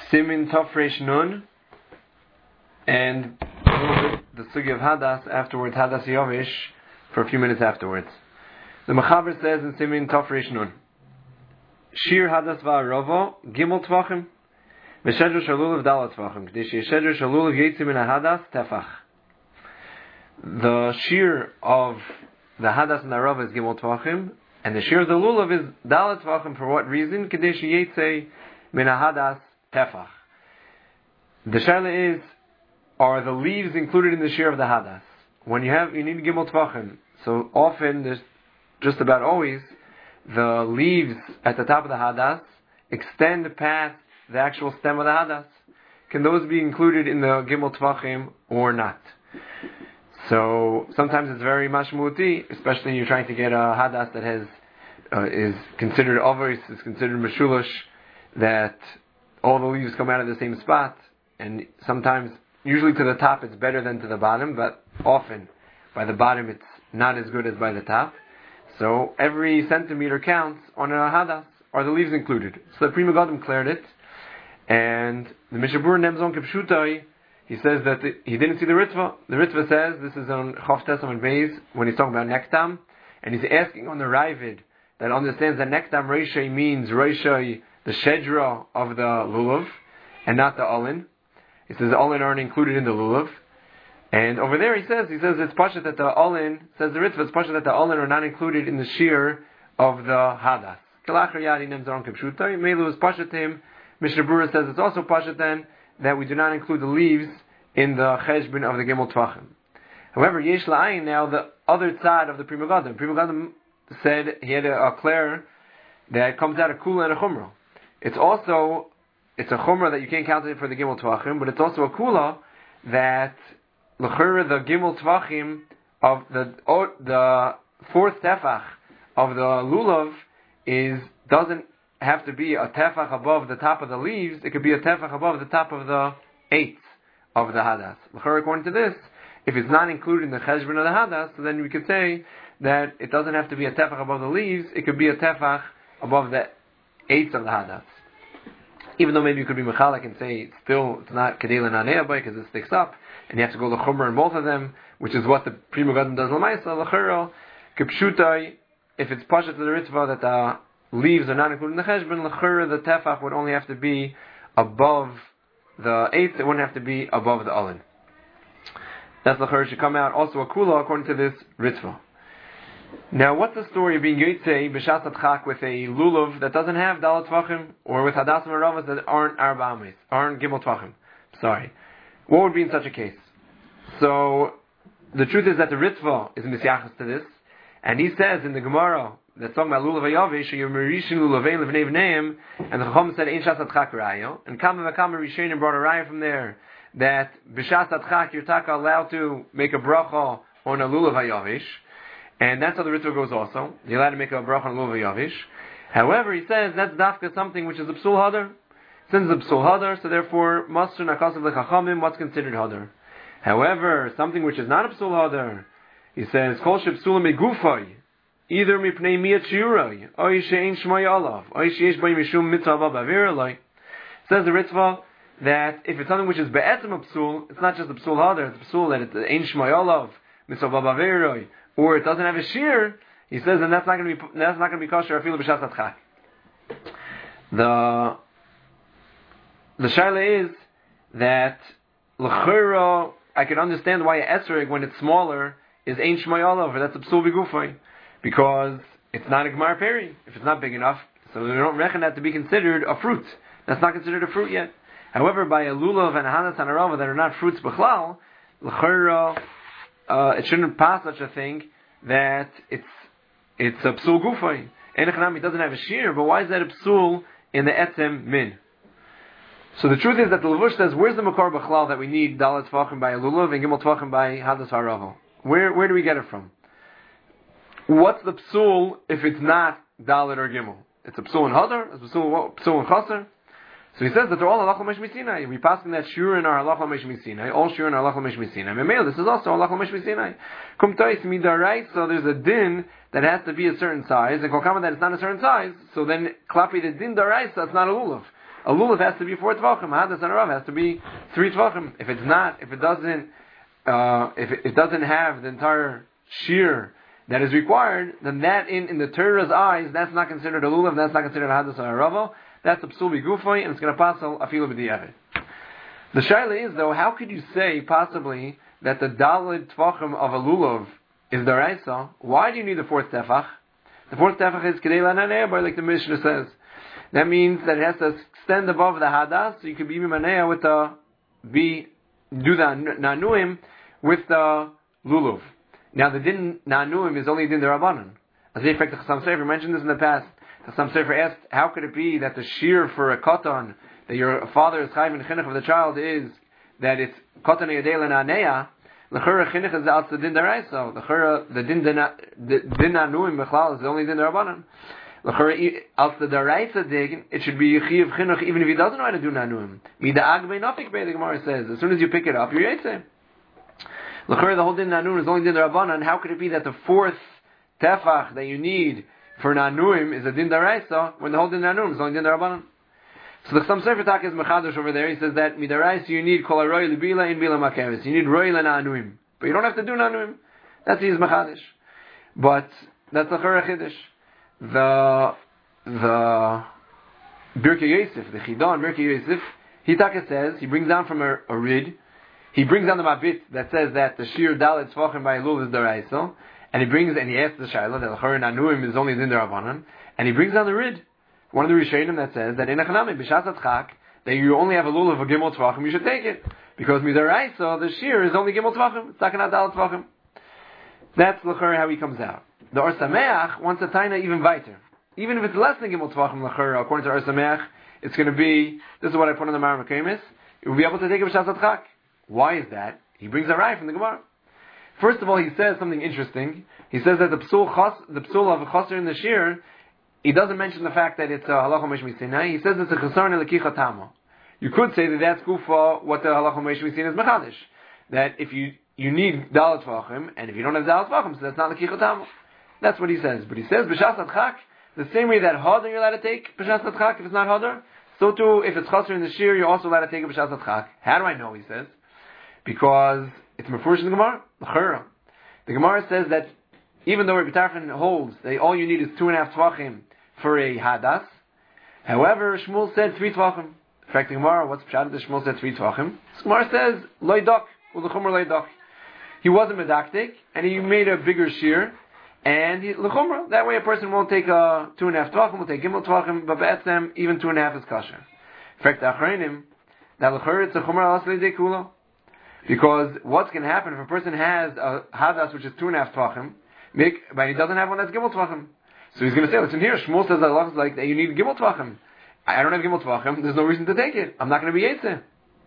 Simin Tafresh Nun, and the sugi of Hadas afterwards, Hadas Yovish, for a few minutes afterwards. The Mechaber says in Simin Tafresh Nun, Shir Hadas Va'arovo, Gimel Tvachim, V'shedru Shalulav Dalat Tvachim, K'dish Yeshedru Shalulav Yetzim Min HaHadas Tefach. The Shir of the Hadas and the Arava is Gimel Tvachim, and the Shir of the Lulav is Dalat Tvachim. For what reason? K'dish Yetzim Min HaHadas Tefach. The Shaila is, are the leaves included in the Shir of the Hadas? When you need Gimel Tvachim, so often, there's just about always, the leaves at the top of the Hadas extend past the actual stem of the Hadas. Can those be included in the Gimel Tvachim or not? So sometimes it's very mashmuti, especially you're trying to get a Hadas that has is considered ovis, is considered meshulash, that all the leaves come out of the same spot, and sometimes, usually to the top it's better than to the bottom, but often by the bottom it's not as good as by the top. So every centimeter counts on a Hadas. Are the leaves included? So the Pri Megadim cleared it, and the Mishabur Nemzon Kepshutai, he says that he didn't see the Ritva. The Ritva says, this is on Chav Tesam and Beis, when he's talking about Nektam, and he's asking on the Ravid that understands that Nektam Reishai means Reishai, the Shedra of the Lulav, and not the Olin. He says the Olin aren't included in the Lulav. And over there he says it's Pashat that the Olin, says the Ritva, it's Pashat that the Olin are not included in the Shir of the Hadas. Kalachar Yadi Nemzaron Kepshutai, Melu is Pashat him. Mishnah Berurah says it's also Pashat then, that we do not include the leaves in the Cheshbon of the Gimel Tvachim. However, Yesh La'ayin, now the other side of the Pri Megadim. Pri Megadim said he had a Claire that comes out of Kula and a Chumrah. It's a Chumrah that you can't count it for the Gimel Tvachim, but it's also a Kula that L'chura, the Gimel Tvachim of the fourth Tefach of the Lulav doesn't have to be a Tefach above the top of the leaves. It could be a Tefach above the top of the eighth of the Hadas. L'chura, according to this, if it's not included in the Cheshbon of the Hadas, so then we could say that it doesn't have to be a Tefach above the leaves. It could be a Tefach above the eighth of the Hadas. Even though maybe you could be Mechalek and say it's not Kedei L'Nanei because it sticks up, and you have to go L'chumra in both of them, which is what the Pri Megadim does L'maisa. L'chura, Kepshutai, if it's Pashat to the Ritva that the leaves are not included in the Cheshbon, L'chura, the Tefach would only have to be above the eighth, it wouldn't have to be above the Olin. That's L'chura should come out also a Kula according to this Ritva. Now, what's the story of being Yotzei B'Shas Adchak with a Lulav that doesn't have Dalat Tvachim, or with Hadas and Aravas that aren't Arba Ames, aren't Gimel Tvachim? Sorry. What would be in such a case? So, the truth is that the Ritva is Misyachas to this, and he says in the Gemara, that's talking about Lulav Hayavish, you're Merishin Lulavein Levnei Vneim, and the Chacham said, Ein Shas Adchak Rayo, and Kama Vakama Rishonim brought a Raya from there, that B'Shas Adchak you're taka allowed to make a bracha on a Lulav Hayavish, and that's how the Ritva goes also. You're allowed to make a bracha on Lulav Hayavish. However, he says that's dafka something which is a psul hadar. Since it's a psul hadar, so therefore, Masr Nakasav Lechachamim, what's considered hadar? However, something which is not a psul hadar, he says, Kol shepsulam megufay, either mipnei miyat shiuray, oy she'ein shmay alav, oy she'esh bay mishum mitzvah b'aviralay. Says the Ritva that if it's something which is be'etzem a psul, it's not just a psul hadar, it's a psul that it's ein shmay alav, mitzvah b'aviralay, or it doesn't have a shear, he says, and that's not going to be kosher afilu b'shas adchak. The shaila is that l'chura, I can understand why a esrog, when it's smaller, is ein shmay olav, that's a psul b'gufay, because it's not a gemar peri. If it's not big enough, so they don't reckon that to be considered a fruit. That's not considered a fruit yet. However, by a lulav and a hanas and a rava that are not fruits b'chlal, l'chura, it shouldn't pass such a thing that it's a psul gufay. It doesn't have a shear, but why is that a psul in the etzem min? So the truth is that the Levush says, where's the makor b'chlal that we need dalat tvachim by a lulav and gimel tvachim by hadas haravel? Where do we get it from? What's the psul if it's not dalat or gimel? It's a psul in hadar, it's a psul in chaser. So he says that they're all halach l'mesh misinai. We pass in that shur in our halach l'mesh misinai, all shur in our halach l'mesh misinai. Memel, this is also halach l'mesh misinai. Kum tois midarait, so there's a din that has to be a certain size, and kol kama that it's not a certain size, so then klapi the din darait, so it's not a lulav. A lulav has to be 4 tvachim. Hadas and Arav has to be 3 tvachim. If it doesn't have the entire shear that is required, then that in the Torah's eyes, that's not considered a lulav, that's not considered a hadas and Arava. That's a psul b'gufay, and it's going to pass afilu b'di'evet. The shaila is, though, how could you say possibly that the dalid tvachim of a lulav is daraisa? Why do you need the 4th tefach? The 4th tefach is kedei lananeh, like the Mishnah says. That means that it has to extend above the hadas, so you could be mimaneh with do the nanuim with the lulav. Now the din nanuim is only din derabanan. As in fact, the Chassam Sofer mentioned this in the past. Chassam Sofer asked, how could it be that the shear for a katan, that your father is chayv in chinuch of the child, is that it's katan yadei l'naneya? L'chura chinuch is out the din deraisa. L'chura the din nanuim b'chlal is the only din derabanan. L'chura out the deraisa dig, it should be yichiv chinuch even if he doesn't know how to do nanuim. Mida'ag be'nafik be, the Gemara says. As soon as you pick it up, you're yitzeh. L'chura the whole din nanuim is only din derabanan. How could it be that the 4th tefach that you need for nanuim is a din daraisa when the whole din nanuim is only din darabanan? So the Chassam Sofer Tak is mechadosh over there. He says that midaraisa you need kol haroy libila in bila makeres. You need roy nanuim, but you don't have to do nanuim. That's his mechadosh. But that's the chura chiddush. The Birkei Yosef, the Chidon Birkei Yosef, he Taka says he brings down from a rid. He brings down the mabit that says that the shir dalet tzvachim by lulav is daraisa. And he asks the Shaila that L'chora Nanuim is only din derabanan, and he brings down the rid, one of the Rishonim that says that in Achanami b'shas atchak that you only have a lulav of gimel tvachim, you should take it because midaraisa the shear is only gimel tvachim, it's not dal tvachim. That's L'chora how he comes out. The Or Sameach wants a taina even weiter, even if it's less than gimel tvachim L'chora. According to Or Sameach, it's going to be, this is what I put on the Mareh Mekemis, you will be able to take it b'shas atchak. Why is that? He brings a rai from the Gemara. First of all, he says something interesting. He says that the psul of a chaser in the shear, he doesn't mention the fact that it's a halacha mesh misinai. He says it's a chasar nelekicha tama. You could say that that's kufa what the halacha mesh misinai is mechadish. That if you need dalat tvachim, and if you don't have dalat tvachim, so that's not lekicha tama. That's what he says. But he says b'shas adchak, the same way that hadar you're allowed to take b'shas adchak if it's not hadar, so too if it's chaser in the shear, you're also allowed to take it b'shas adchak. How do I know? He says because it's mefurish in the Gemara. The Gemara says that even though Rabbi Tarfon holds that all you need is 2.5 tvachim for a hadas, however, Shmuel said 3 tvachim. In fact, the Gemara, what's pshat that Shmuel said 3 tvachim? The Gemara says loidak, ulechumra loidak. He wasn't medaktik, and he made a bigger shear, and lechumra. That way, a person won't take 2.5 tvachim, will take gimel tvachim, but be'etzem even 2.5 is kosher. In fact, the achreinim that lechur it's a chumra alas leidei kula. Because what's going to happen if a person has a hadas which is 2.5 tvachim, but he doesn't have one that's gimel tvachim? So he's going to say, listen here, Shmuel says Allah is like that you need gimel tvachim. I don't have gimel tvachim, there's no reason to take it. I'm not going to be yetzeh.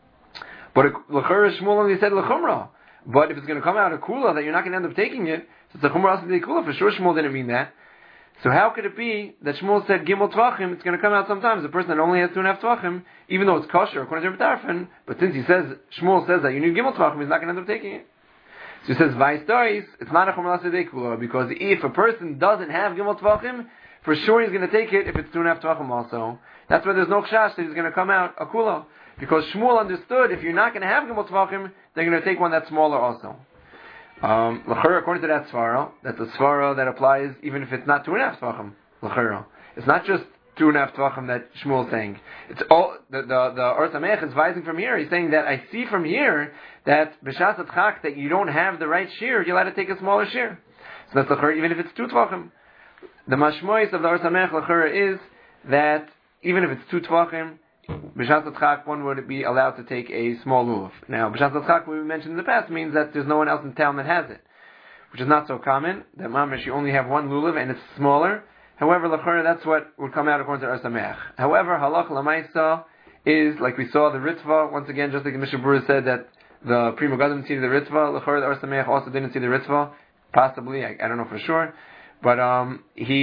But l'chur Shmuel only said l'chumra. But if it's going to come out a kula that you're not going to end up taking it, so it's a chumra asli kula. For sure Shmuel didn't mean that. So how could it be that Shmuel said gimel tvachim? It's going to come out sometimes. A person that only has 2.5 tvachim, even though it's kosher according to Rabbi Tarfon, but since Shmuel says that you need gimel tvachim, he's not going to end up taking it. So he says vaystois, it's not a chumra asli kula because if a person doesn't have gimel tvachim, for sure he's going to take it if it's 2.5 tvachim also. That's why there's no chash that he's going to come out a kula because Shmuel understood if you're not going to have gimel tvachim, they're going to take one that's smaller also. According to that svara, that's a svara that applies even if it's not 2.5 tvachim. It's not just 2.5 tvachim that Shmuel is saying. It's all the Or Sameach is advising from here. He's saying that I see from here that b'shas atchak that you don't have the right shear, you're allowed to take a smaller shear. So that's l'chur even if it's 2 tvachim. The mashmois of the Or Sameach l'chur is that even if it's 2 tvachim, b'shas atchak one would be allowed to take a small lulav. Now b'shas atchak we mentioned in the past means that there's no one else in town that has it, which is not so common. That mamash you only have one lulav and it's smaller. However, l'chora that's what would come out according to Or Sameach. However, halach l'maisa is like we saw the ritva once again, just like the Mishnah Berurah said that the Pri Megadim didn't see the ritva. L'chora the Or Sameach also didn't see the ritva. Possibly, I don't know for sure, but the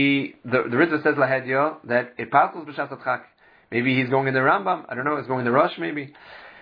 ritva says lahedya that it passes b'shas atchak. Maybe he's going in the Rambam. I don't know. He's going in the Rosh, maybe.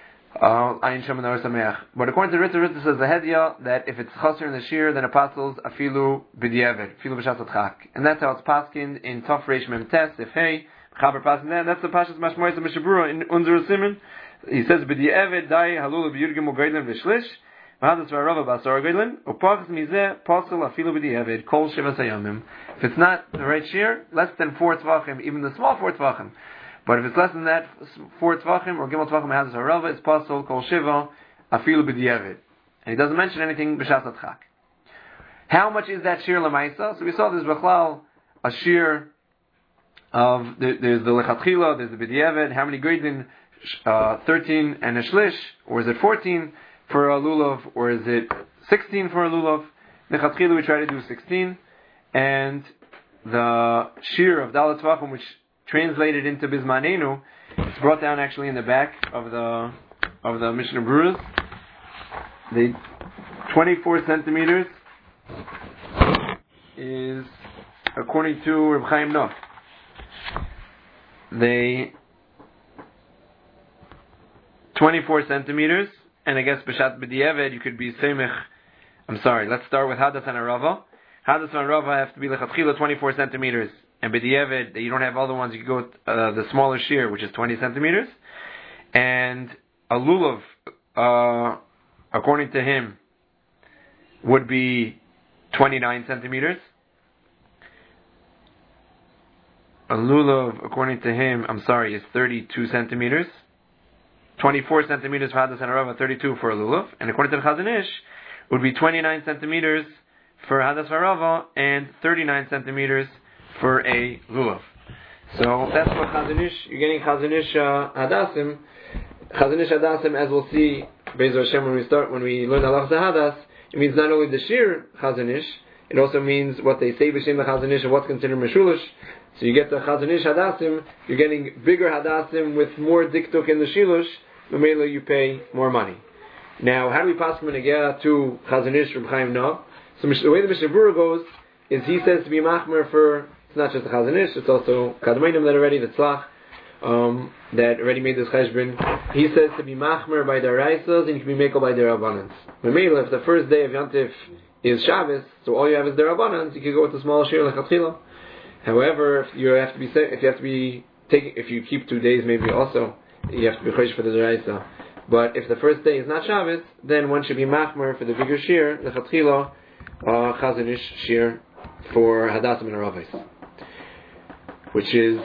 Ayin Shem and Or Sameach. But according to Ritva says the Hedya that if it's chaser in the shear, then apostles afilu b'diavad, afilu b'shas atchak, and that's how it's paskined in Tov Reish Mem Tes if hey Chaber passing that. That's the Pashas Mashmois of Mishabura in Unzer Simon. He says, "B'di'evet dai halul b'yurgim u'geidlin v'shlish v'hadas v'arava b'asar geidlin u'pachas mizeh pasel afilu b'di'evet kol sheva sayamim." If it's not the right shear, less than 4 tvachim, even the small 4 tvachim. But if it's less than that, 4 tvachim or gimel tvachim hadas v'arava, it's pasel kol sheva afilu b'di'evet. And he doesn't mention anything b'shas adchak. How much is that shear lemaisa? So we saw there's b'chlal a shear of there's the lechatchila, there's the b'di'evet. How many gradin? 13 and a shlish, or is it 14 for a lulav, or is it 16 for a lulav? Lechatchila we try to do 16, and the shear of dalat tvachim, which translated into bismanenu, it's brought down actually in the back of the Mishnah Berurah. The 24 centimeters is, according to Reb Chaim Nof, they 24 centimeters, and I guess b'shat b'di'eved you could be semich. I'm sorry. Let's start with hadas and arava. Hadas and arava have to be lechatchila 24 centimeters, and b'di'eved you don't have other ones. You could go with, the smaller shear, which is 20 centimeters, and a lulav, according to him, would be 29 centimeters. A lulav, according to him, is 32 centimeters. 24 centimeters for hadas and arava, 32 for a lulav, and according to the Chazon Ish, would be 29 centimeters for hadas arava and 39 centimeters for a lulav. So that's what Chazon Ish. You're getting Chazon Ish hadasim. Chazon Ish hadasim, as we'll see, Be'ezer Hashem, when we learn halachas hadas, it means not only the sheer Chazon Ish, it also means what they say b'shem the Chazon Ish and what's considered meshulish. So you get the Chazon Ish hadasim. You're getting bigger hadasim with more diktuk in the shilush. Mamela, you pay more money. Now, how do we pass from Negea to Chazon Ish from Chaim Nof? So the way the Mishnah Berurah goes is he says to be machmer for, it's not just the Chazon Ish, it's also Kadmainim that already, the Tzlach, that already made this cheshbon. He says to be machmer by the Raisas and you can be mekel by the Rabbanans. Mamela, if the first day of Yantif is Shabbos, so all you have is the Rabbanans, you can go with the small shir lechatchila. However, if you keep 2 days maybe also, you have to be chosh for the deraisa. But if the first day is not Shabbos, then one should be machmer for the bigger shear, the chatchila, Chazon Ish shear for hadasim and aravos, which is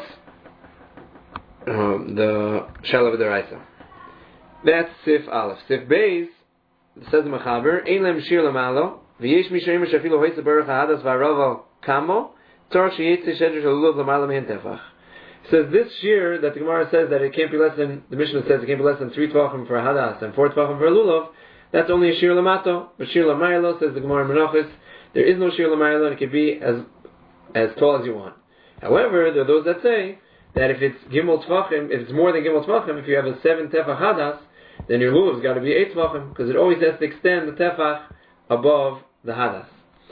the shalav deraisa. That's Sif Aleph. Sif Beis says the Mechaber, Ein lem shir lamalo, v'yesh mishayim shafilo hoytze baruch hadas v'arava kamo, tzarach sheyetze shedr shalulav lamalo mehen tefach. Says this shear that the Gemara says that it can't be less than, the Mishnah says it can't be less than 3 tvachim for a hadas and 4 tvachim for a lulav. That's only a shear lamato. But shear lamaylo, says the Gemara in Menachos, there is no shear lamaylo and it can be as tall as you want. However, there are those that say that if it's gimel tvachim, if it's more than gimel tvachim, if you have a 7 tefach hadas, then your lulav's got to be 8 tvachim because it always has to extend the tefach above the hadas.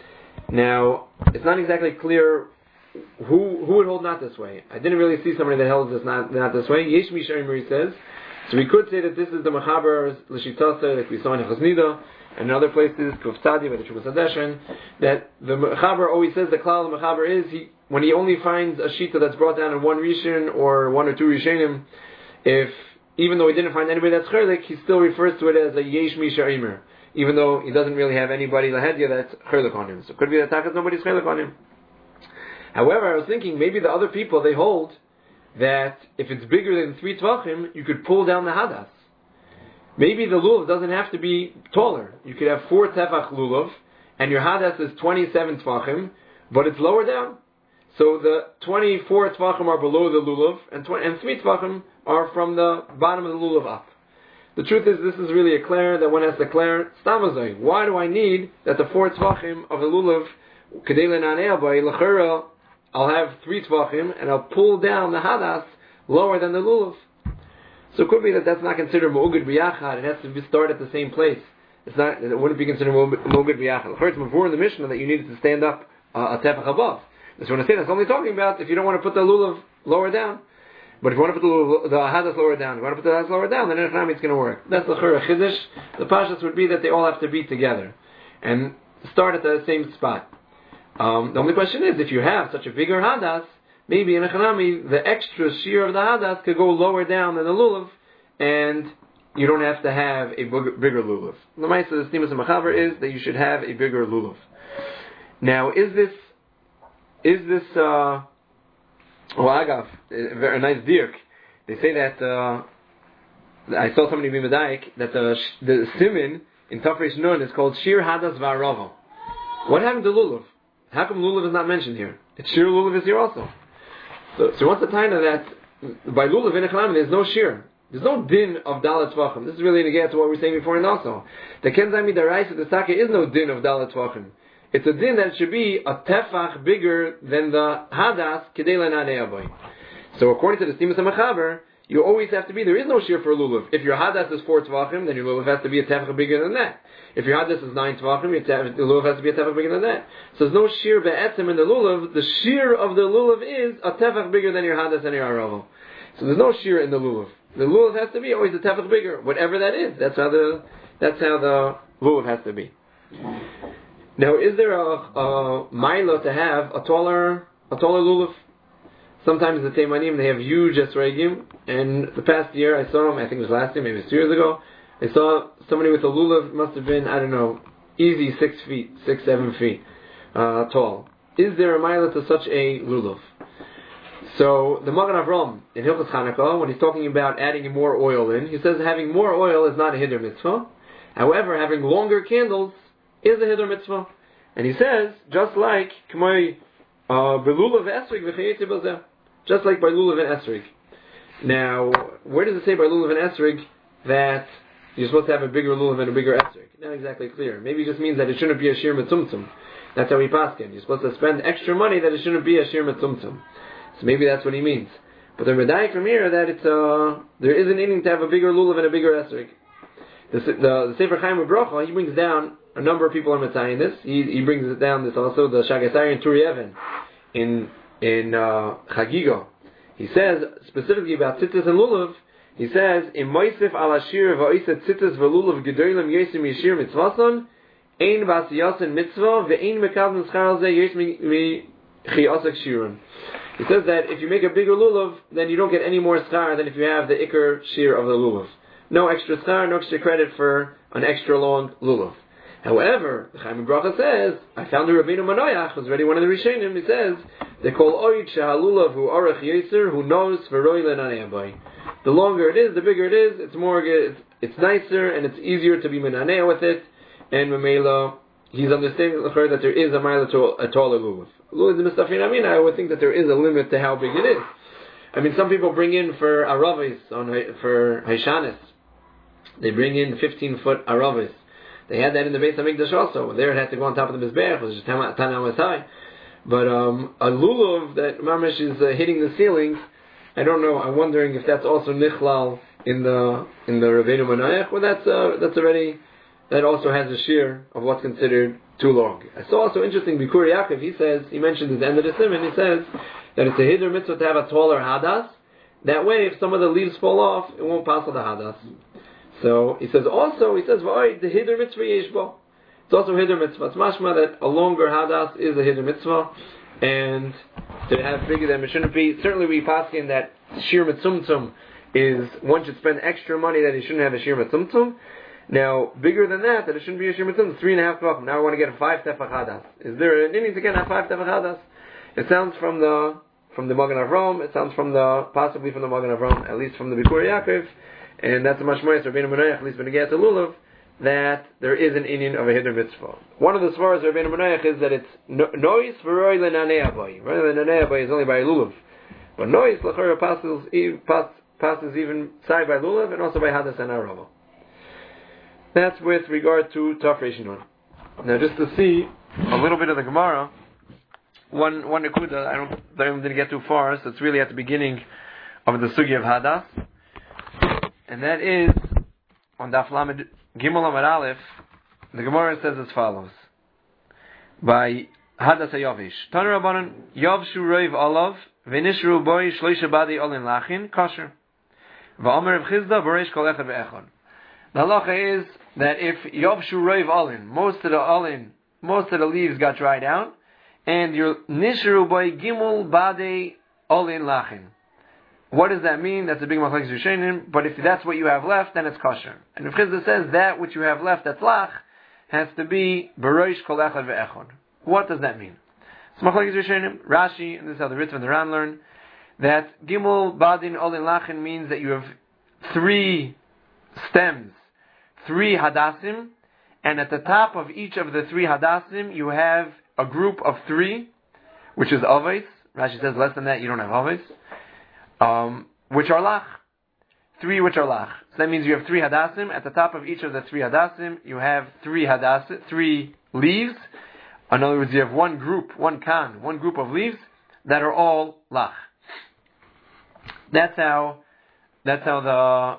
Now, it's not exactly clear who would hold not this way. I didn't really see somebody that held this not this way. Yesh Misharimuri says, so we could say that this is the Mechaber's L'shitasa, like we saw in Chaznida and in other places, Kuftzadi by the Chukas Hadeshen, that the Mechaber always says the klal of the Mechaber is when he only finds a shita that's brought down in one Rishon or 1 or 2 Rishonim, if even though he didn't find anybody that's Cherlik, he still refers to it as a Yesh Misharimur, even though he doesn't really have anybody Lahedya that's Cherlik on him. So it could be that Takas nobody's Cherlik on him. However, I was thinking maybe the other people, they hold that if it's bigger than 3 tvachim, you could pull down the hadas. Maybe the lulav doesn't have to be taller. You could have 4 tefach lulav, and your hadas is 27 tvachim, but it's lower down. So the 24 tvachim are below the lulav, and 3 tvachim are from the bottom of the lulav up. The truth is, this is really a clear that one has to clear stamazai. Why do I need that the 4 tvachim of the lulav, kedei lenanei by lechera, I'll have 3 tvachim, and I'll pull down the hadas lower than the lulav. So it could be that that's not considered mu'ugid b'yachad. It has to be start at the same place. It wouldn't be considered mu'ugid b'yachad. It's before in the Mishnah that you needed to stand up a tefach above. So when I say that's only talking about if you don't want to put the lulav lower down. But if you want to put the hadas lower down, if you want to put the hadas lower down, then it's going to work. That's the chura chiddush. The pashas would be that they all have to be together and start at the same spot. The only question is, if you have such a bigger hadas, maybe in a chanami, the extra shear of the hadas could go lower down than the lulav, and you don't have to have a bigger lulav. The ma'aseh of the Snimus Machaber is that you should have a bigger lulav. Now, is this agav, a very nice dirk? They say that I saw somebody be medayik that the simin in Tafresh Nun is called Shir Hadas Va'arava. What happened to lulav? How come lulav is not mentioned here? It's Shir lulav is here also. So what's the time of that? By lulav in a chalam, there's no shir. There's no din of dalat tvachim. This is really to get to what we were saying before and also. The kenzami daraisa the sake is no din of dalat tvachim. It's a din that it should be a tefach bigger than the hadas kedei lananei aboy. So according to the Snimus HaMachaber, you always have to be, there is no shir for lulav. If your hadas is 4 tvachim, then your lulav has to be a tefach bigger than that. If your hadas is 9 tvachim, your lulav has to be a tefach bigger than that. So there's no shir be'etzim in the lulav. The shir of the lulav is a tefach bigger than your hadas and your aravel. So there's no shir in the lulav. The lulav has to be always a tefach bigger, whatever that is. That's how the lulav has to be. Now, is there a milo to have a taller lulav? Sometimes the Teimanim, they have huge esregim, and the past year I saw them, I think it was last year, maybe it's 2 years ago, I saw somebody with a lulav, must have been, easy 6 feet, 7 feet tall. Is there a mila to such a lulav? So, the Magen Avram, in Hilchos Chanukah, when he's talking about adding more oil in, he says having more oil is not a hiddur mitzvah. However, having longer candles is a hiddur mitzvah. And he says, just like, just like by lulav and esrig. Now, where does it say by lulav and esrig that you're supposed to have a bigger lulav and a bigger esrig? Not exactly clear. Maybe it just means that it shouldn't be a shir mitzumtzum. That's how we paskin. You're supposed to spend extra money that it shouldn't be a shir mitzumtzum. So maybe that's what he means. But the medayik from here that there is an inning to have a bigger lulav and a bigger esrig. The Sefer Chaim Bracha, he brings down a number of people are mitzayin this. He brings it down. This also the Shagasari and Turi Even in Chagigo. He says specifically about tzitzis and lulav. He says in Moisef al Ashir va'isa tzitzis v'lulav gedolim yesim yishir mitzvason ein basiyasin mitzvah ve'ein mekavim schar al zeh yesh mi chiyasak shirun. He says that if you make a bigger lulav, then you don't get any more schar than if you have the ikar shir of the lulav. No extra schar, no extra credit for an extra long lulav. However, the Chaim Bracha says, I found the Rabbeinu Manoach, who's already one of the Rishonim, he says, they call oid shehalulav hu arach yeser, who knows v'roi lenanei abai. The longer it is, the bigger it is, it's more, it's nicer, and it's easier to be menanei with it, and Mamela, he's understanding that there is a mile to a taller lulav. Lulav is the mistafin amin, I would think that there is a limit to how big it is. I mean, some people bring in for aravis, for Haishanis, they bring in 15-foot aravis. They had that in the Beis HaMikdash also. There it had to go on top of the Mizbeach, it was just 10 hours high. But a lulav that mamish is hitting the ceiling, I don't know. I'm wondering if that's also nichlal in the Rabbeinu Manoach, or that's already, that also has a shear of what's considered too long. I saw also interesting Bikur Yaakov. He mentioned at the end of the simon. He says that it's a hiddur mitzvah to have a taller hadas. That way, if some of the leaves fall off, it won't pass on the hadas. So he says the hiddur mitzvah yeshbo. It's also hiddur mitzvah. It's mashma that a longer hadas is a hiddur mitzvah, and to have bigger than it shouldn't be. Certainly we paskin that shir mitzumtzum is one should spend extra money that he shouldn't have a shir mitzumtzum. Now bigger than that it shouldn't be a shir mitzumtzum. 3.5 tvachim. Now I want to get a 5 tefach hadas. Is there an inning to get a 5 tefach hadas? It sounds from the Magen Avram. It sounds possibly from the Magen Avram, at least from the Bikur Yaakov. And that's a much more Rabbeinu Manoach, at least when it gets to lulav, that there is an inyan of a hiddur mitzvah. One of the svaras of Rabbeinu Manoach is that it's noise v'roi lenanei abai. Roi lenanei abai is only by lulav, but noise l'chora passes even side by lulav and also by hadas and arava. That's with regard to Tafresh Nun. Now, just to see a little bit of the Gemara, one nekuda I didn't get too far, so it's really at the beginning of the sugi of hadas. And that is, on Daf Lamed Gimel Amud Aleph, the Gemara says as follows. By Hadas HaYavish. Tanu Rabbanan, Yavshu Roiv Olav, V'nishru Boi Shloisha Badi Olin Lachin, Kosher. V'omer Rav Chizda, B'reish Kol Echad V'echad. The halacha is that if Yavshu Roiv Olin, most of the leaves got dried out, and your Nishru Boi Gimel Badi olin lachin. What does that mean? That's a big machlokes rishonim. But if that's what you have left, then it's kosher. And if Chizda says that which you have left that's lach has to be beroish kol echad ve'echad. What does that mean? So machlokes rishonim, Rashi, and this is how the Ritva and the Ran learn, that gimel badin olin lachin means that you have 3 stems, 3 hadassim, and at the top of each of the 3 hadassim you have a group of 3, which is avos. Rashi says less than that you don't have avos. Which are lach. 3 which are lach. So that means you have 3 hadassim. At the top of each of the 3 hadassim, you have 3 hadassim, 3 leaves. In other words, you have one group of leaves that are all lach. That's what the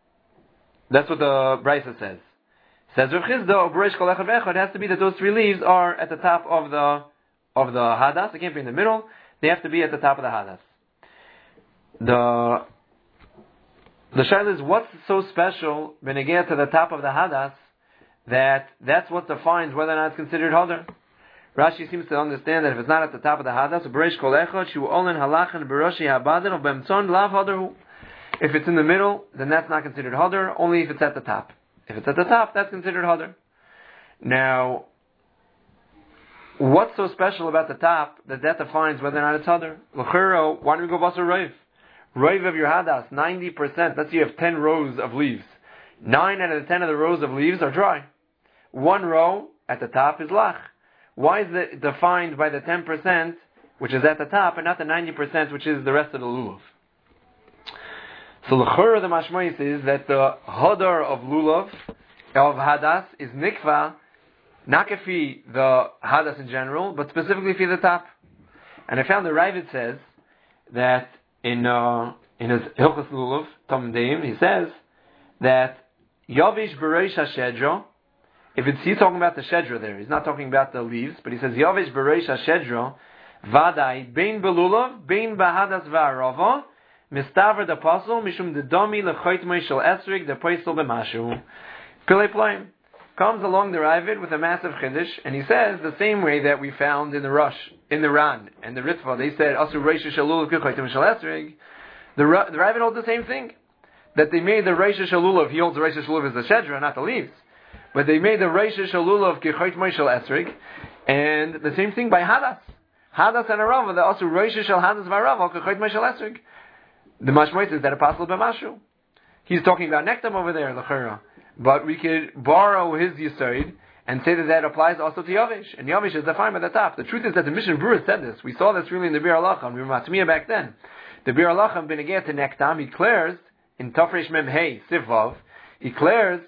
Brisa says. Says Rav Chizda, Bereish Kol Echad Ve'echad, it has to be that those 3 leaves are at the top of the hadas. They can't be in the middle. They have to be at the top of the hadas. The shaila is, what's so special when it gets to the top of the hadas that's what defines whether or not it's considered hadar. Rashi seems to understand that if it's not at the top of the hadas, Bereish Kol Echad Shu Olen Halachan Beroshi Habadan of Bemtzon Lav Hadarhu. If it's in the middle, then that's not considered hadar. Only if it's at the top. If it's at the top, that's considered hadar. Now, what's so special about the top that defines whether or not it's hadar? L'chero, why don't we go basar roiv? Roiv of your hadas, 90%. Let's say you have 10 rows of leaves. 9 out of the 10 of the rows of leaves are dry. 1 row at the top is lach. Why is it defined by the 10%, which is at the top, and not the 90%, which is the rest of the lulav? So l'chora the mashmois is that the hadar of lulav, of hadas, is nikva, not kefi the hadas in general, but specifically for the top. And I found the Ravid says that in his Hilchos Lulav, Tom Deim, he says that Yavish Bereish HaShedra, if it's, he's talking about the Shedra there, he's not talking about the leaves, but he says Yavish Bereish HaShedra, Vadai, Bein Belulav, Bein Bahadas Va'arava, Mistaver the Apostle, Mishum the Domi, Lechoitmei Shel Esrig, the Poisel B'Mashu. Pilei Ploim comes along the Ravid with a massive chiddush, and he says the same way that we found in the Rush, in the Ran, and the Ritva, they said Asu Reisha Shalulav K'Choitim Shel Esrig. The Ravid holds the same thing, that they made the Reisha Shalulav. He holds the Reisha Shalulav as the Shedra, not the leaves, but they made the Reisha Shalulav K'Choitim Shel Esrig, and the same thing by Hadas and Arava. The Asu Reisha Shel Hadas V'Arava K'Choitim Shel Esrig. The Mashmois is that Apostle B'Mashu. He's talking about Nektam over there, L'chera. But we could borrow his Yisoid and say that applies also to Yavish. And Yavish is defined by the top. The truth is that the Mishnah Berurah said this. We saw this really in the Bir Alacham. We were Matmiya back then. The Bir Alacham, Benegeh to Nektam, he declares, in Tafresh Mem Hey, Sivvav, he declares,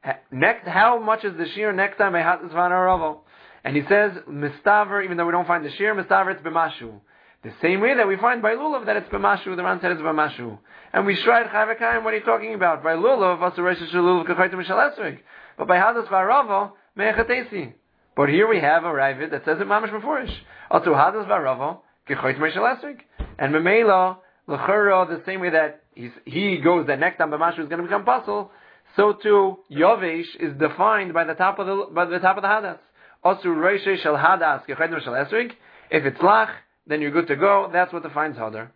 how much is the Shir Nektam by Hatas Van Aravo? And he says, Mistaver, even though we don't find the Shir, Mistaver, it's B'Mashu. The same way that we find by Lulav that it's B'Mashu, the Ran said it's B'Mashu. And we tried Chavakayim, what are you talking about? By Lulav, Asuresh Lulav K'chaytim Shel Esrig. But by Hadas V'Aravo, Me'echatesi. But here we have a Ravid that says it Mamash Mefurish. Also Hadas V'Aravo, K'chaytim Shel Esrig. And Memela, L'chera, the same way that he goes that Nektam B'Mashu is going to become puzzle, so too Yovesh is defined by the top of the Hadas. Also Reishe Shel Hadas, K'chaytim Shel Esrig. If it's Lach, then you're good to go. That's what defines Hadar.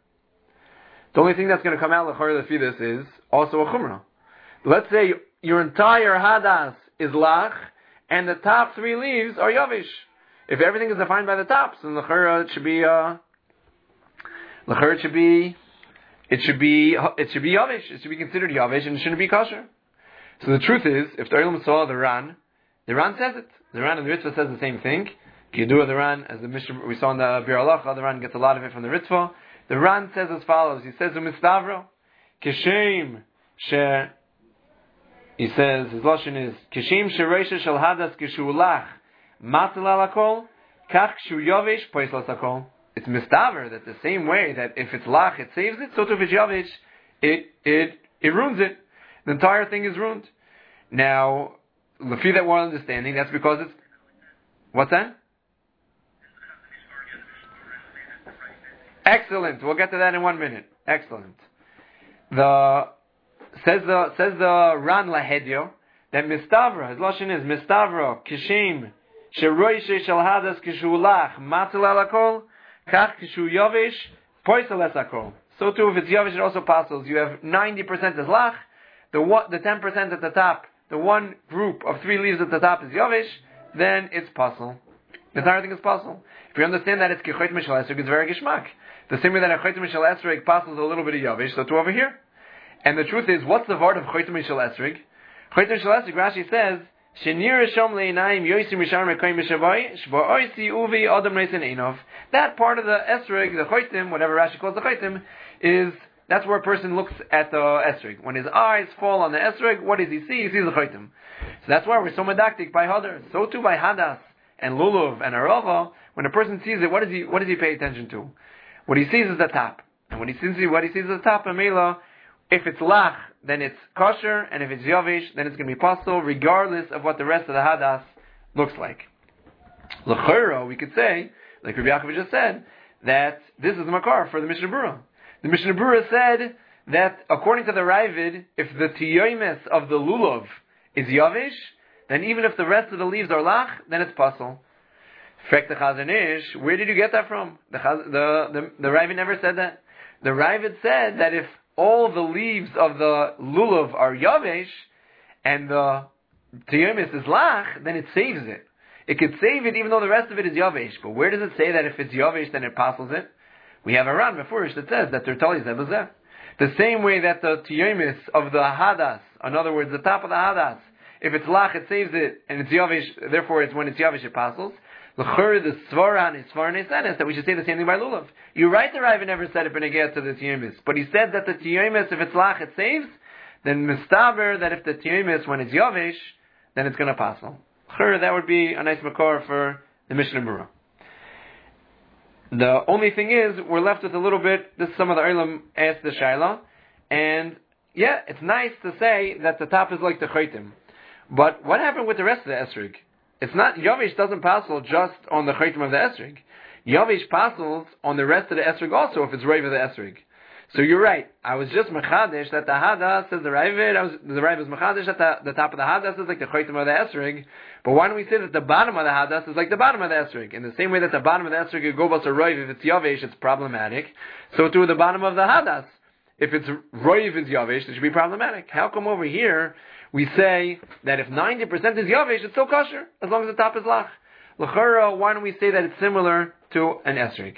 The only thing that's going to come out l'chor lefi this is also a chumrah. Let's say your entire hadas is lach, and the top 3 leaves are yavish. If everything is defined by the tops, then l'chor it should be yavish. It should be considered yavish, and it shouldn't be kosher. So the truth is, if the Olam saw the Ran says it. The Ran and the Ritva says the same thing. Kiyadua the Ran, as the Mishnah we saw in the Bir Alacha, the Ran gets a lot of it from the Ritva. The Ran says as follows. He says, Umistavro, Kishem she, he says, his lashon is, Kishem shereisha shel hadas kishu lach, matzal alakol, kach kishu yovish, poislas akol. It's mistaver, that the same way that if it's lach, it saves it, so too if it's yovish, it ruins it. The entire thing is ruined. Now, lefi that we're understanding, that's because it's, what's that? Excellent. We'll get to that in 1 minute. Excellent. Says the Ran Lahedyo that mistavra, his lashon is mistavra kishim sheroishe shel hadas kishulach matzil alakol kach kishu yovish Poisel esakol. So too, if it's yavish, it also passes. You have 90% is lach. The 10% at the top, the one group of 3 leaves at the top is yavish. Then it's pasel. The entire thing is pasel. If you understand that it's kichoit mishal esrog, it's very gishmak. The same way that a choit mishal esrog passes a little bit of yavish, so too over here. And the truth is, what's the word of choit mishal esrog? Choit mishal esrog, Rashi says, that part of the esrog, the choitim, whatever Rashi calls the choitim, is that's where a person looks at the esrog. When his eyes fall on the esrog, what does he see? He sees the choitim. So that's why we're so medactic by hadar. So too by hadas and lulav and arava. When a person sees it, what does he pay attention to? What he sees is the top. And when he sees what he sees is the top, Amela, if it's lach, then it's kosher, and if it's yavish, then it's going to be pasul, regardless of what the rest of the hadas looks like. L'chora, we could say, like Rabbi Yaakov just said, that this is the makar for the Mishnah Berurah. The Mishnah Berurah said that according to the Ravid, if the tiyomes of the lulav is yavish, then even if the rest of the leaves are lach, then it's pasul. Frek the Chazon Ish, where did you get that from? The Ravid never said that. The Ravid said that if all the leaves of the lulav are yavish, and the tiyomis is lach, then it saves it. It could save it even though the rest of it is yavish. But where does it say that if it's yavish, then it passes it? We have a Ran Mefurish that says that Tertali Zebazeh. The same way that the tiyomis of the hadas, in other words, the top of the hadas, if it's lach, it saves it, and it's yavish, therefore it's when it's yavish, it passes. The svara and that we should say the same thing by lulav. You're right, the Rav never said it beneged to the tiyomis, but he said that the tiyomis, if it's lach, it saves. Then mistaber that if the tiyomis, when it's yavish, then it's going to passel. That would be a nice makor for the Mishnah Berurah. The only thing is, we're left with a little bit. This is some of the Olam asked the Shaila, and yeah, it's nice to say that the top is like the chaytim, but what happened with the rest of the esrig? It's not, yavish doesn't passel just on the chaytim of the esrig. Yavish passels on the rest of the esrig also if it's raiv of the esrig. So you're right. I was just mechadesh that the hadas says the raiv. The raiv is mechadesh that the top of the hadas is like the chaytim of the esrig. But why don't we say that the bottom of the hadas is like the bottom of the esrig? In the same way that the bottom of the esrig go bas a raiv, if it's yavish, it's problematic. So too the bottom of the hadas, if it's raiv is yavish, it should be problematic. How come over here we say that if 90% is yavish, it's still kosher, as long as the top is lach? L'chara, why don't we say that it's similar to an esrig?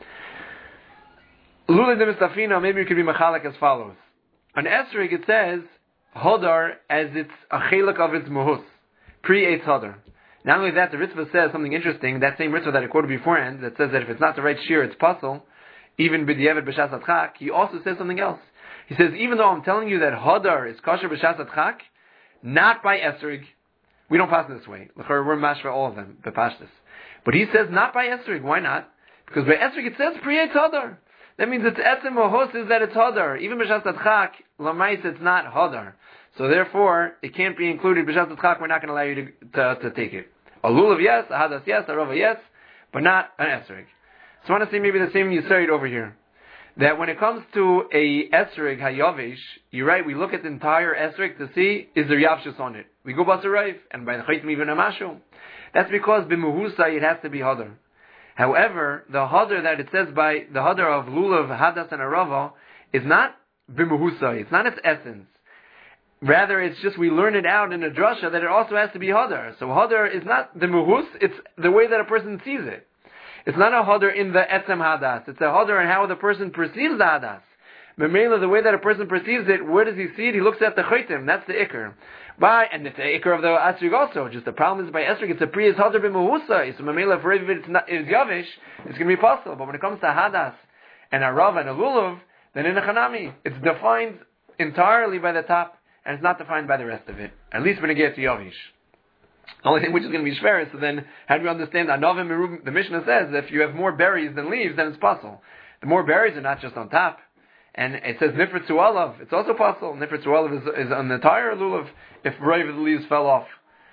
Lulin de mistafina, maybe it could be mechalek as follows. An esrig, it says, hodar, as it's a chelik of its muhus, pre-eitz hodar. Not only that, the Ritva says something interesting, that same Ritva that I quoted beforehand, that says that if it's not the right shear, it's pasul, even b'diavad b'shas adchak, he also says something else. He says, even though I'm telling you that hodar is kosher b'shas adchak, not by esrig. We don't pass this way. We're mashva all of them, bepashtis. But he says not by esrig. Why not? Because by esrig it says pre-eitz hodar. That means it's etzem mohos is that it's hodar. Even b'shas adchak, lamais it's not hodar. So therefore, it can't be included b'shas adchak. We're not going to allow you to take it. A lulav yes, a hadas yes, a rova yes, but not an esrig. So I want to say maybe the same yisoid over here. That when it comes to a esrig hayavish, you're right, we look at the entire esrig to see, is there yavshus on it? We go basarayv, and by the chaytim even a mashu. That's because b'muhusa it has to be hadar. However, the hadar that it says by the hadar of lulav, hadas, and arava is not b'muhusa, it's not its essence. Rather, it's just we learn it out in a drasha that it also has to be hadar. So hadar is not the muhus, it's the way that a person sees it. It's not a hadar in the etzem hadas. It's a hadar in how the person perceives the hadas. Memela, the way that a person perceives it, where does he see it? He looks at the chaytim. That's the ikr. And it's the ikr of the esrig also. Just the problem is by esrig, it's a prius hadar b'muhusa. So memela, for if it's yavish, it's going to be possible. But when it comes to hadas and a rav and a lulav, then in a chanami, it's defined entirely by the top, and it's not defined by the rest of it. At least when it gets to yavish. The only thing which is going to be shver, so then how do you understand Anovim Merubim? The Mishnah says that if you have more berries than leaves, then it's possible. The more berries are not just on top. And it says Nifrit to Olav, it's also possible. Nifrit to Olav is on the entire lulav if right of the leaves fell off.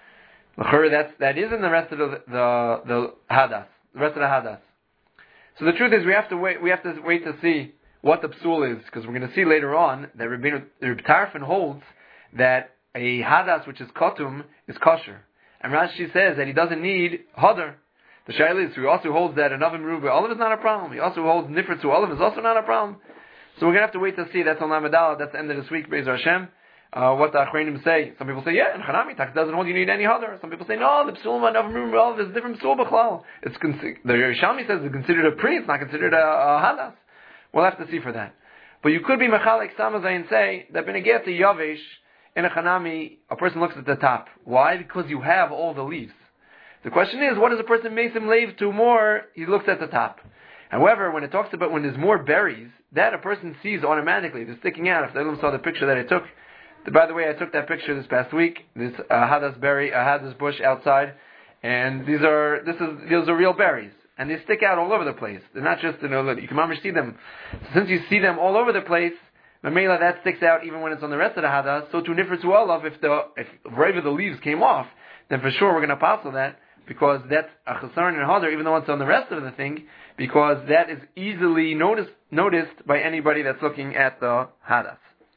That is in the rest of the hadas. The rest of the hadas. So the truth is we have to wait to see what the psul is, because we're going to see later on that Rabbi Tarfon holds that a hadas which is kotum is kosher. And Rashi says that he doesn't need hadar. The Shaila is, who also holds that an oven meruba olive is not a problem. He also holds nifrit to olive is also not a problem. So we're going to have to wait to see. That's on Lamadala. That's the end of this week, Be'ez Hashem. What the Achreinim say. Some people say, yeah, in Chanami, tax doesn't hold you need any other. Some people say, no, the psul of oven meruba olive is a different psul b'chlal. The Yerushalmi says it's considered a pri, it's not considered a hadas. We'll have to see for that. But you could be mechalek samazay and say that benegeh to yavish in a chanami, a person looks at the top. Why? Because you have all the leaves. The question is, what does a person make him lave to more? He looks at the top. However, when it talks about when there's more berries, that a person sees automatically. They're sticking out. If they saw the picture that I took, by the way, I took that picture this past week. This hadas berry, hadas bush outside, and these are real berries. And they stick out all over the place. They're not just, you can see them. So since you see them all over the place, Mamela, that sticks out even when it's on the rest of the hadas. So to nifrit to olav, if right the leaves came off, then for sure we're going to apostle that, because that's a chesaron and hadar, even though it's on the rest of the thing, because that is easily noticed by anybody that's looking at the hadas.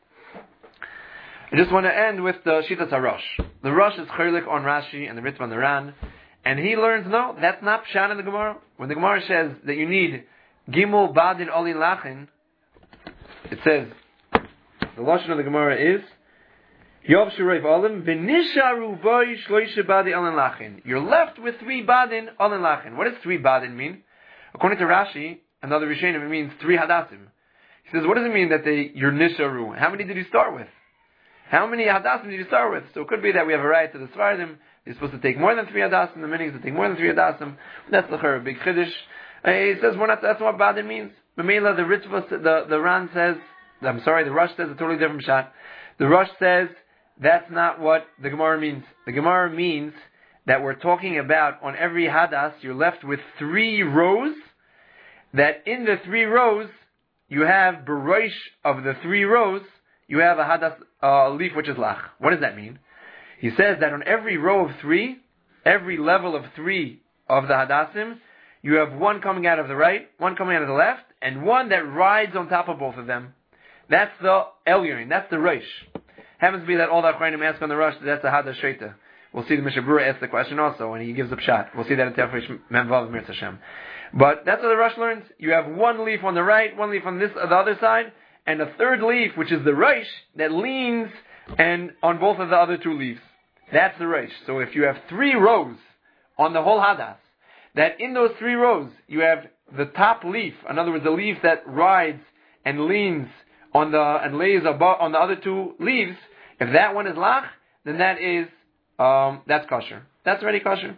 I just want to end with the Shitas HaRosh. The Rosh is chaylik on Rashi and the Ritva and the Ran. And he learns, no, that's not Pshat in the Gemara. When the Gemara says that you need Gimel Badin Olin Lachin, it says, the Lashon of the Gemara is, Yov Shurayv Olim, V'nisharu Boi Shloisha Badi Olin Lachin. You're left with 3 Badin Olin Lachin. What does 3 Badin mean? According to Rashi, another Rishonim, it means 3 Hadassim. He says, what does it mean that you're Nisharu? How many did you start with? How many Hadassim did you start with? So it could be that we have a right to the Svardim. You're supposed to take more than 3 Hadassim. The meaning is to take more than 3 Hadassim. That's the big Chiddush. He says, that's what Badin means. Mamela, the Ritva, the Ran says, the Rosh says a totally different shot. The Rosh says, that's not what the Gemara means. The Gemara means that we're talking about on every Hadas, you're left with 3 rows, that in the 3 rows, you have Beroish of the 3 rows, you have a Hadas leaf which is Lach. What does that mean? He says that on every row of 3, every level of 3 of the Hadassim, you have one coming out of the right, one coming out of the left, and one that rides on top of both of them. That's the Elyon, that's the Rosh. Happens to be that all the Achrayim ask on the Rosh, that's the Hadas Sheita. We'll see the Mishabura ask the question also, and he gives a pshat. We'll see that in Tefresh Memvav Mirz Hashem. But that's what the Rosh learns. You have one leaf on the right, one leaf on the other side, and a third leaf, which is the Rosh, that leans and on both of the other 2 leaves. That's the Rosh. So if you have 3 rows on the whole Hadas, that in those 3 rows, you have the top leaf, in other words, the leaf that rides and leans on and lays above on the other 2 leaves, if that one is lach, then that's kosher. That's already kosher.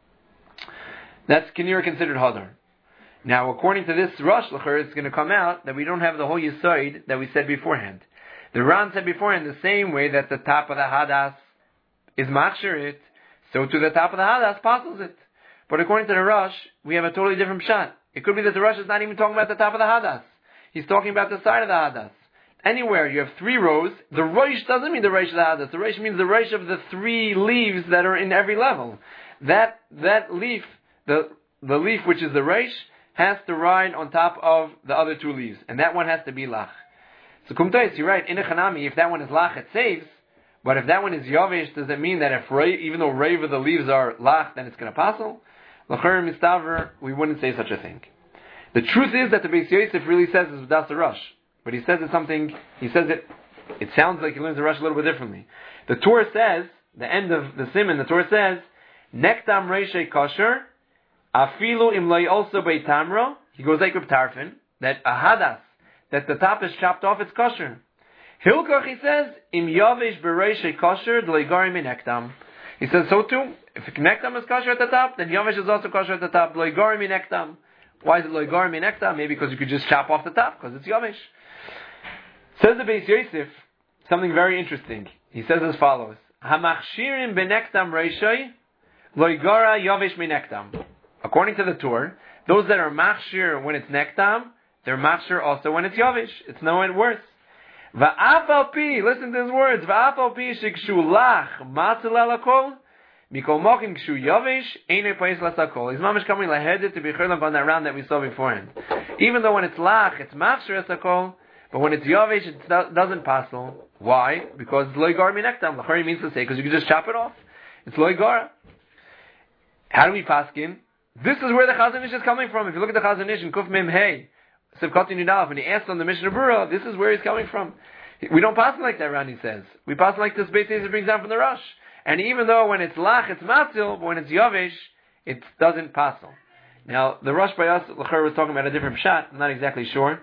That's considered hadar. Now, according to this Rosh L'cher, it's going to come out that we don't have the whole Yisoid that we said beforehand. The Ran said beforehand the same way that the top of the Hadas is machshir it, so to the top of the Hadas passes it. But according to the Rosh, we have a totally different shot. It could be that the Rosh is not even talking about the top of the Hadas. He's talking about the side of the Hadas. Anywhere you have 3 rows, the Rosh doesn't mean the Rosh of the Hadas. The Rosh means the Rosh of the 3 leaves that are in every level. That leaf, the leaf which is the Rosh, has to ride on top of the other 2 leaves. And that one has to be lach. So Kumtais, you're right, in a Chanami, if that one is lach, it saves. But if that one is yavish, does it mean that even though rave of the leaves are lach, then it's going to passel? L'cher mistaver, we wouldn't say such a thing. The truth is that the Beis Yosef really says it's V'das Rosh. But he says it sounds like he learns the Rosh a little bit differently. The Torah says, the end of the Siman, the Torah says, Nektam Reishei Kosher, Afilu Imlai also Beitamro, he goes like with Tarfin, that a Hadas, that the top is chopped off, it's kosher. Hilkach, he says, Im Yavish Bereishei Kosher, Dleigari Mi Nektam. He says so too, if Nektam is kosher at the top, then Yavish is also kosher at the top, Dleigari Mi Nektam. Why is it Dleigari Mi Nektam? Maybe because you could just chop off the top, because it's Yavish. Says the Beis Yosef, something very interesting. He says as follows, Hamachshirim benektam reishai, loigara yavish minektam. According to the Torah, those that are machshir when it's nektam, they're machshir also when it's yavish. It's no worse. Va'afal pi, listen to his words, Va'afal pi shikshu lach matzil alakol, mikol mokim kshu yavish, einei pais lasakol. He's mamish coming lahedet to be churlam on that round that we saw beforehand. Even though when it's lach, it's machshir asakol, but when it's yavish, it doesn't passel. Why? Because loigar minektam. L'chari means to say because you can just chop it off. It's loigar. How do we paskin? This is where the Chazon Ish is coming from. If you look at the Chazon Ish in Kuf Mem Hey, Sivkot Yudalef, and he asked on the Mishnah Berurah, this is where he's coming from. We don't pass him like that, Rani says. We pass him like this Beis Yosef brings down from the Rosh. And even though when it's Lach, it's Matzil, but when it's Yavish, it doesn't pass him. Now, the Rosh Bayas L'cher was talking about a different pshat. I'm not exactly sure.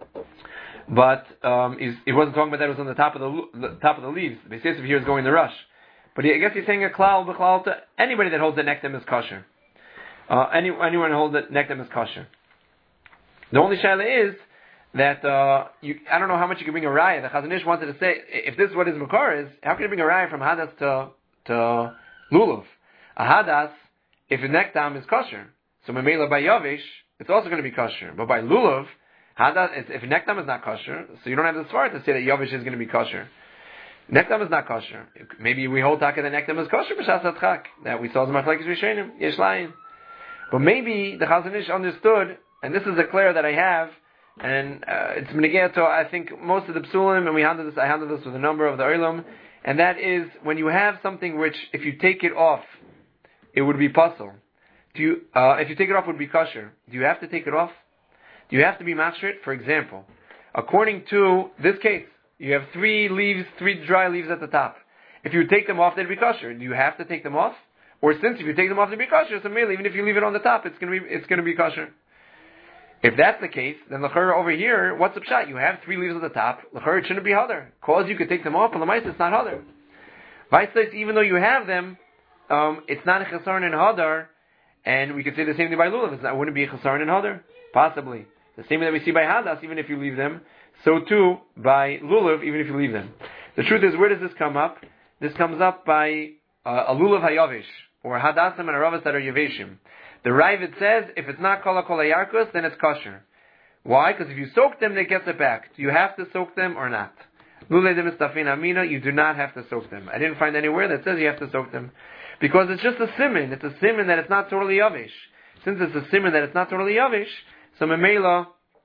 But he wasn't talking about that. It was on the top of the leaves. The Beis Yosef here is going the rush, but I guess he's saying a klal b'klal to anybody that holds that nektem is kosher. Anyone who holds that nektem is kosher. The only shaila is that I don't know how much you can bring a raya. The Chazon Ish wanted to say, if this is what his makar is, how can you bring a raya from hadas to lulav? A hadas, if a nektam is kosher, so memela by yavish, it's also going to be kosher. But by lulav, hadas, if nektam is not kosher, so you don't have the svara to say that yavish is going to be kosher. Nektam is not kosher. Maybe we hold taka that nektam is kosher b'shas atchak, that we saw the machlekes rishonim yesh layin. But maybe the Chazon Ish understood, and this is a clear that I have, and it's Menegea to, I think, most of the psulim, and I handled this with a number of the Olam, and that is, when you have something which, if you take it off, it would be puzzle. If you take it off, it would be kosher. Do you have to take it off? Do you have to be machshir? For example, according to this case, you have three dry leaves at the top. If you take them off, they'd be kosher. Do you have to take them off? Or since if you take them off, they'd be kosher, so merely, even if you leave it on the top, it's going to be kosher. If that's the case, then l'chor over here, what's the pshat? You have three leaves at the top. L'chor, it shouldn't be hadar. Cause you could take them off, and l'mais, it's not hadar. Vaitzais, even though you have them, it's not a chesaron in hadar, and we could say the same thing by lulav. It wouldn't be a chesaron in hadar, possibly. The same way that we see by hadas, even if you leave them, so too by lulav, even if you leave them. The truth is, where does this come up? This comes up by a lulav hayavish, or hadasam and aravas that are yaveshim. The Ravid says, if it's not kol yarkus, then it's kosher. Why? Because if you soak them, they get it back. Do you have to soak them or not? Lulei de mistafin amina, you do not have to soak them. I didn't find anywhere that says you have to soak them. Because it's just a siman. It's a siman that it's not totally yavish. Since it's a siman that it's not totally yavish, so memela,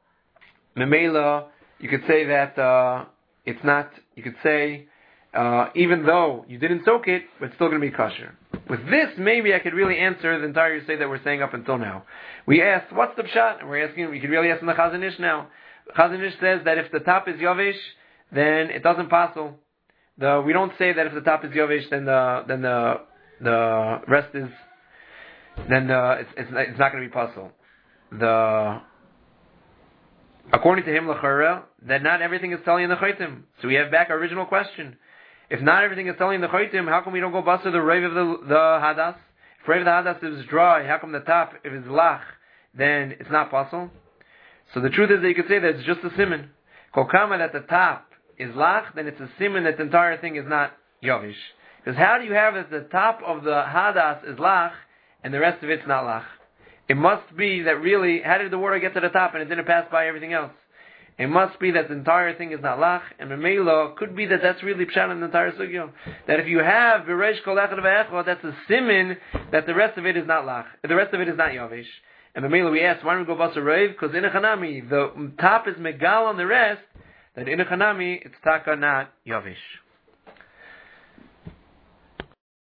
you could say that it's not, you could say, even though you didn't soak it, but it's still going to be kosher. With this, maybe I could really answer the entire say that we're saying up until now. We asked, what's the pshat? And we're asking, we could really ask in the Chazon Ish now. Chazon Ish says that if the top is yavish, then it doesn't passel. We don't say that if the top is yavish, then the rest is, it's not going to be passel. According to him, l'chara, that not everything is telling in the chaytim. So we have back our original question. If not everything is telling in the chaytim, how come we don't go bust the rave of the hadas? If rave of the hadas is dry, how come the top, if it's lach, then it's not possible? So the truth is that you could say that it's just a siman. Kokama that the top is lach, then it's a siman that the entire thing is not yavish. Because how do you have that the top of the hadas is lach, and the rest of it's not lach? It must be that really, how did the water get to the top and it didn't pass by everything else? It must be that the entire thing is not lach, and memela could be that that's really pshat in the entire sugya. That if you have v'reish kol echad v'echad, that's a simin that the rest of it is not lach, the rest of it is not yavish. And memela we asked, why don't we go basa rave? Because in a chanami, the top is megal on the rest. That in a chanami, it's taka not yavish.